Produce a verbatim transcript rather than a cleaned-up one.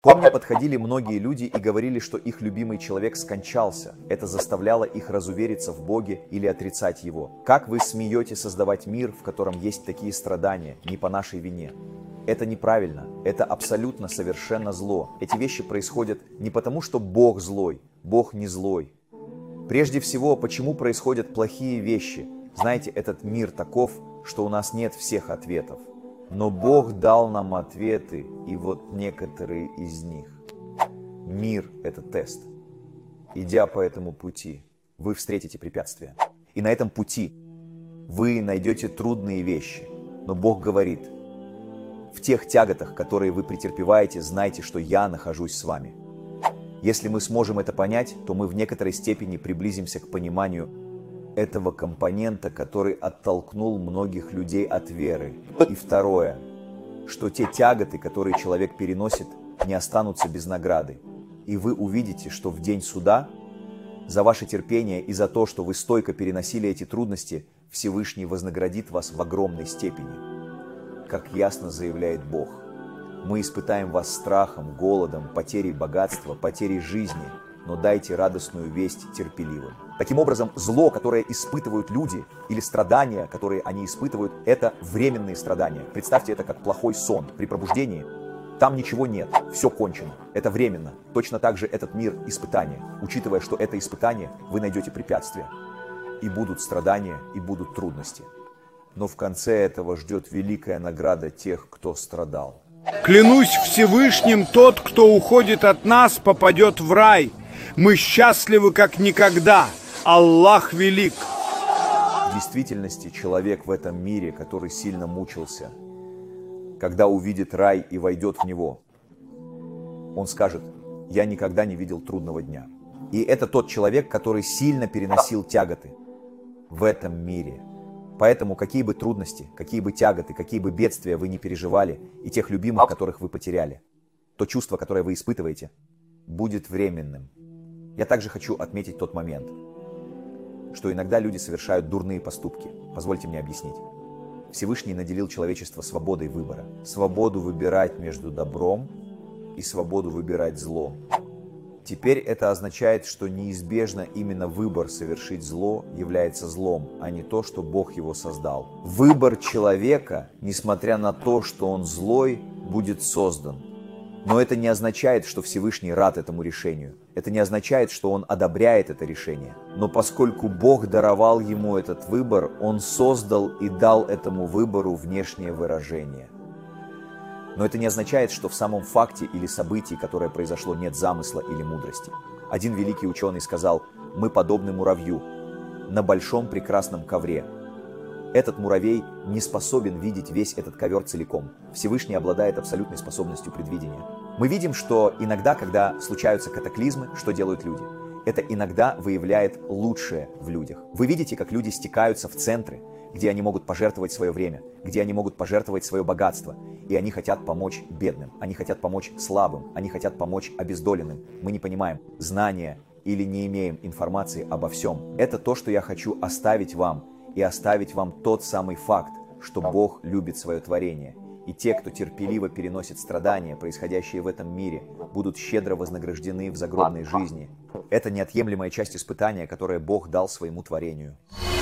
Ко мне подходили многие люди и говорили, что их любимый человек скончался. Это заставляло их разувериться в Боге или отрицать Его. Как вы смеете создавать мир, в котором есть такие страдания, не по нашей вине? Это неправильно, это абсолютно совершенно зло. Эти вещи происходят не потому, что Бог злой, Бог не злой. Прежде всего, почему происходят плохие вещи? Знаете, этот мир таков, что у нас нет всех ответов. Но Бог дал нам ответы, и вот некоторые из них. Мир – это тест. Идя по этому пути, вы встретите препятствия. И на этом пути вы найдете трудные вещи. Но Бог говорит, в тех тяготах, которые вы претерпеваете, знайте, что я нахожусь с вами. Если мы сможем это понять, то мы в некоторой степени приблизимся к пониманию этого компонента, который оттолкнул многих людей от веры. И второе, что те тяготы, которые человек переносит, не останутся без награды. И вы увидите, что в день суда за ваше терпение и за то, что вы стойко переносили эти трудности, Всевышний вознаградит вас в огромной степени. Как ясно заявляет Бог, мы испытаем вас страхом, голодом, потерей богатства, потерей жизни, но дайте радостную весть терпеливым. Таким образом, зло, которое испытывают люди, или страдания, которые они испытывают, это временные страдания. Представьте это как плохой сон. При пробуждении там ничего нет, все кончено. Это временно. Точно так же этот мир испытания. Учитывая, что это испытание, вы найдете препятствия. И будут страдания, и будут трудности. Но в конце этого ждет великая награда тех, кто страдал. Клянусь Всевышним, тот, кто уходит от нас, попадет в рай. Мы счастливы, как никогда. Аллах велик. В действительности человек в этом мире, который сильно мучился, когда увидит рай и войдет в него, он скажет: я никогда не видел трудного дня. И это тот человек, который сильно переносил тяготы в этом мире. Поэтому какие бы трудности, какие бы тяготы, какие бы бедствия вы не переживали, и тех любимых, которых вы потеряли, то чувство, которое вы испытываете, будет временным. Я также хочу отметить тот момент, что иногда люди совершают дурные поступки. Позвольте мне объяснить. Всевышний наделил человечество свободой выбора. Свободу выбирать между добром и свободу выбирать зло. Теперь это означает, что неизбежно именно выбор совершить зло является злом, а не то, что Бог его создал. Выбор человека, несмотря на то, что он злой, будет создан. Но это не означает, что Всевышний рад этому решению. Это не означает, что он одобряет это решение. Но поскольку Бог даровал ему этот выбор, он создал и дал этому выбору внешнее выражение. Но это не означает, что в самом факте или событии, которое произошло, нет замысла или мудрости. Один великий ученый сказал: мы подобны муравью на большом прекрасном ковре. Этот муравей не способен видеть весь этот ковер целиком. Всевышний обладает абсолютной способностью предвидения. Мы видим, что иногда, когда случаются катаклизмы, что делают люди? Это иногда выявляет лучшее в людях. Вы видите, как люди стекаются в центры, где они могут пожертвовать свое время, где они могут пожертвовать свое богатство. И они хотят помочь бедным, они хотят помочь слабым, они хотят помочь обездоленным. Мы не понимаем знания или не имеем информации обо всем. Это то, что я хочу оставить вам. И оставить вам тот самый факт, что Бог любит свое творение. И те, кто терпеливо переносит страдания, происходящие в этом мире, будут щедро вознаграждены в загробной жизни. Это неотъемлемая часть испытания, которое Бог дал своему творению.